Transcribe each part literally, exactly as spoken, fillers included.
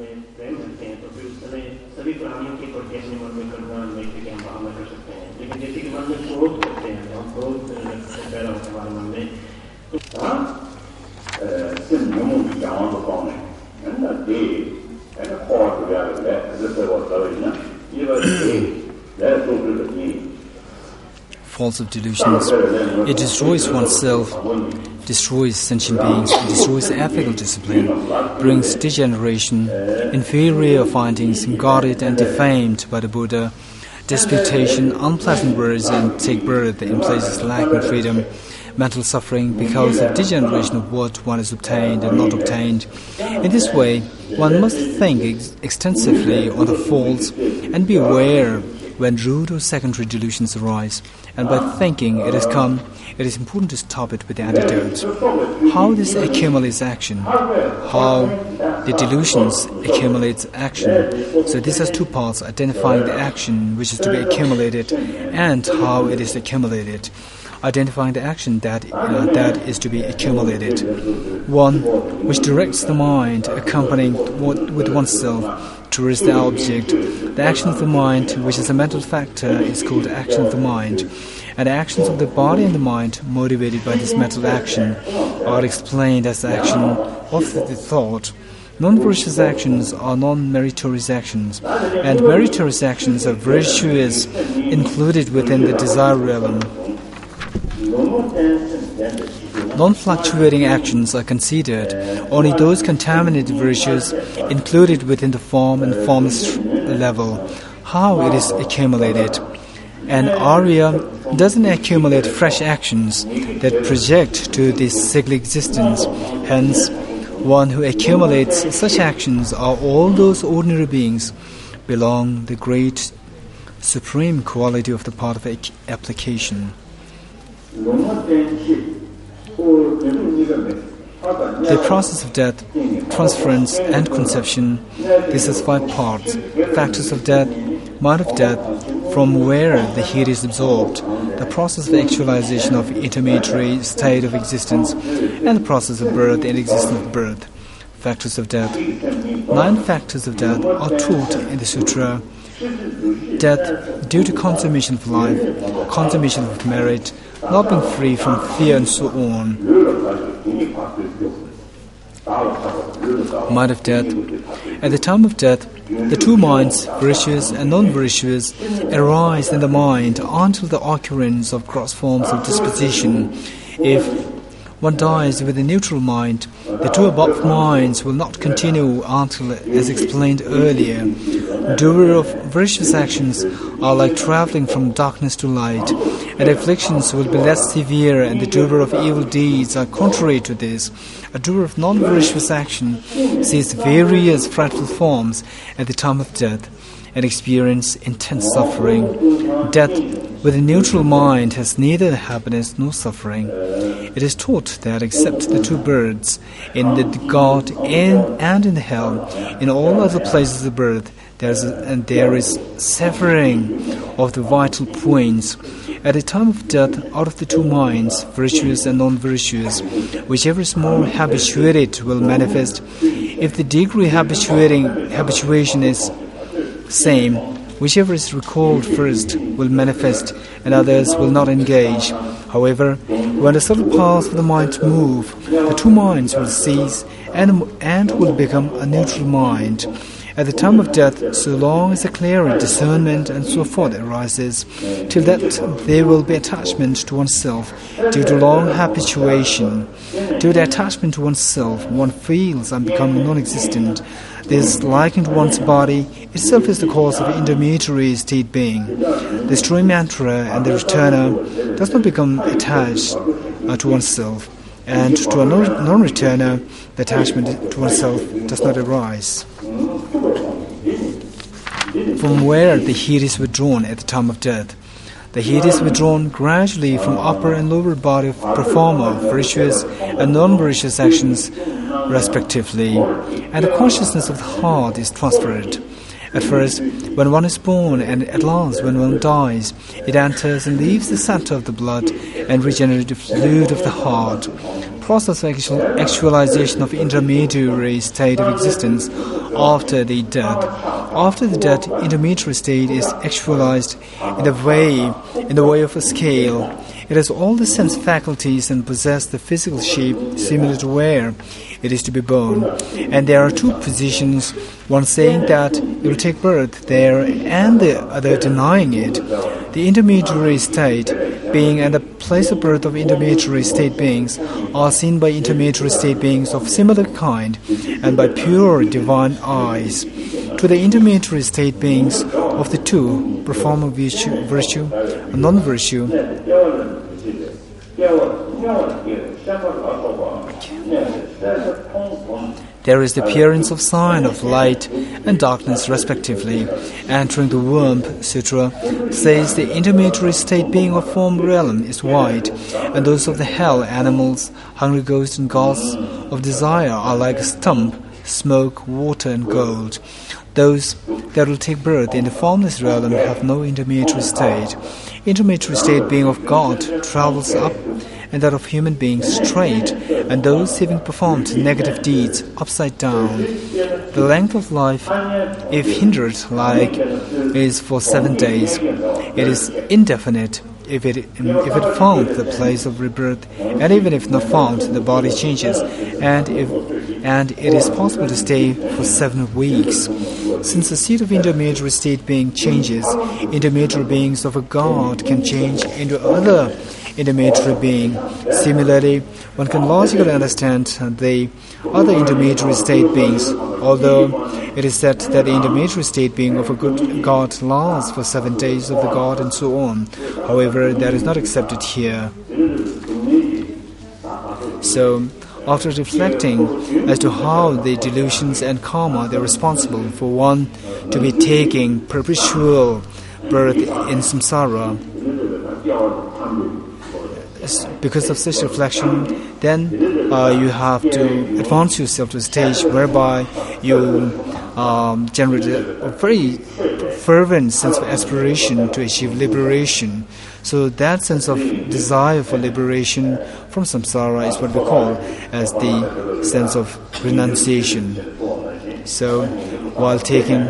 प्रेम करते हैं तो फिर उस समय सभी प्राणियों के प्रति अपने मन में करुणा मैत्री की हम भावना कर सकते हैं। लेकिन जैसे कि मन में क्रोध करते हैं, हम क्रोध पैदा होता है हमारे मन में तो sin noen ganger på meg. Men det er en hard å være det. Det er hva det er. Det er det. Det er så brukt. False of delusions. It destroys oneself, destroys sentient beings, destroys ethical discipline, brings degeneration, inferior findings, guarded and defamed by the Buddha, disputation, unpleasant words, and take birth in places lacking freedom, mental suffering because of degeneration of what one has obtained and not obtained. In this way, one must think ex- extensively on the faults and be aware when rude or secondary delusions arise. And by thinking it has come, it is important to stop it with the antidote. How this accumulates action, how the delusions accumulates action. So this has two parts, identifying the action which is to be accumulated and how it is accumulated. Identifying the action that uh, that is to be accumulated. One, which directs the mind, accompanying what, with oneself towards the object. The action of the mind, which is a mental factor, is called the action of the mind. And the actions of the body and the mind, motivated by this mental action, are explained as the action of the thought. Non-virtuous actions are non-meritorious actions, and meritorious actions are virtuous, included within the desire realm. Non-fluctuating actions are considered only those contaminated virtues included within the form and formless level. How it is accumulated. An Arya doesn't accumulate fresh actions that project to this cyclic existence. Hence, one who accumulates such actions are all those ordinary beings belong the great supreme quality of the part of application. The process of death, transference and conception, this has five parts. Factors of death, mind of death, from where the heat is absorbed, the process of actualization of intermediary state of existence, and the process of birth and existence of birth. Factors of death. Nine factors of death are taught in the sutra. Death due to consummation of life, consummation of merit, not being free from fear and so on. Mind of death. At the time of death, the two minds, virtuous and non-virtuous, arise in the mind until the occurrence of gross forms of disposition. If one dies with a neutral mind, the two above minds will not continue until, as explained earlier. Doer of virtuous actions are like traveling from darkness to light, and afflictions will be less severe, and the doer of evil deeds are contrary to this. A doer of non-virtuous action sees various frightful forms at the time of death and experience intense suffering. Death with a neutral mind has neither happiness nor suffering. It is taught that except the two births, in the God and, and in the hell, in all other places of birth, there is a, and there is severing of the vital points. At the time of death, out of the two minds, virtuous and non-virtuous, whichever is more habituated will manifest. If the degree habituating habituation is same, whichever is recalled first will manifest, and others will not engage. However, when the subtle parts of the mind move, the two minds will cease and, and will become a neutral mind. At the time of death, so long as a clearer discernment and so forth arises, till that there will be attachment to oneself due to long habituation. Due to attachment to oneself, one feels and becomes non-existent. This liking to one's body itself is the cause of intermediary state being. The stream enterer and the returner does not become attached uh, to oneself, and to a non-returner, the attachment to oneself does not arise. From where the heat is withdrawn at the time of death. The heat is withdrawn gradually from upper and lower body of performer, virtuous and non-virtuous actions respectively, and the consciousness of the heart is transferred. At first, when one is born, and at last when one dies, it enters and leaves the center of the blood and regenerative fluid of the heart. process of actual actualization of intermediary state of existence after the death. After the death, intermediary state is actualized in the way, in the way of a scale. It has all the sense faculties and possesses the physical shape similar to where it is to be born. And there are two positions, one saying that it will take birth there and the other denying it. The intermediary state being and the place of birth of intermediary state beings are seen by intermediary state beings of similar kind and by pure divine eyes. To the intermediary state beings of the two, performing virtue, virtue and non-virtue, there is the appearance of sign of light and darkness respectively. Entering the Womb Sutra says the intermediary state being of form realm is white, and those of the hell animals, hungry ghosts and gods of desire are like a stump, smoke, water and gold. Those that will take birth in the formless realm have no intermediary state. Intermediary state being of God travels up, and that of human beings straight, and those having performed negative deeds upside down. The length of life, if hindered like, is for seven days. It is indefinite if it if it found the place of rebirth, and even if not found, the body changes, and if and it is possible to stay for seven weeks. Since the seat of intermediary state being changes, intermediary beings of a god can change into other intermediary being. Similarly, one can logically understand the other intermediary state beings, although it is said that the intermediary state being of a good god lasts for seven days of the god and so on. However, that is not accepted here. So, after reflecting as to how the delusions and karma they are responsible for one to be taking perpetual birth in samsara, because of such reflection, then uh, you have to advance yourself to a stage whereby you um, generate a very fervent sense of aspiration to achieve liberation. So that sense of desire for liberation from samsara is what we call as the sense of renunciation. So while taking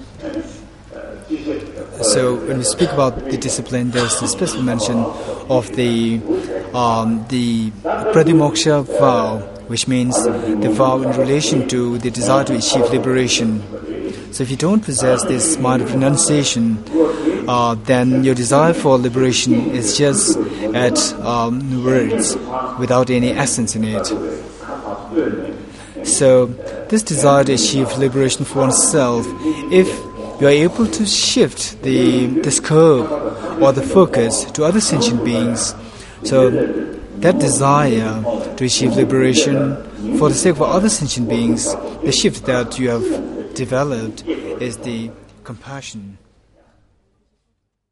So when we speak about the discipline, there's a special mention of the um, the pratimoksha vow, which means the vow in relation to the desire to achieve liberation. So if you don't possess this mind of renunciation, uh, then your desire for liberation is just at um, words, without any essence in it. So this desire to achieve liberation for oneself, if you are able to shift the, the scope or the focus to other sentient beings, so that desire to achieve liberation for the sake of other sentient beings, the shift that you have developed is the compassion.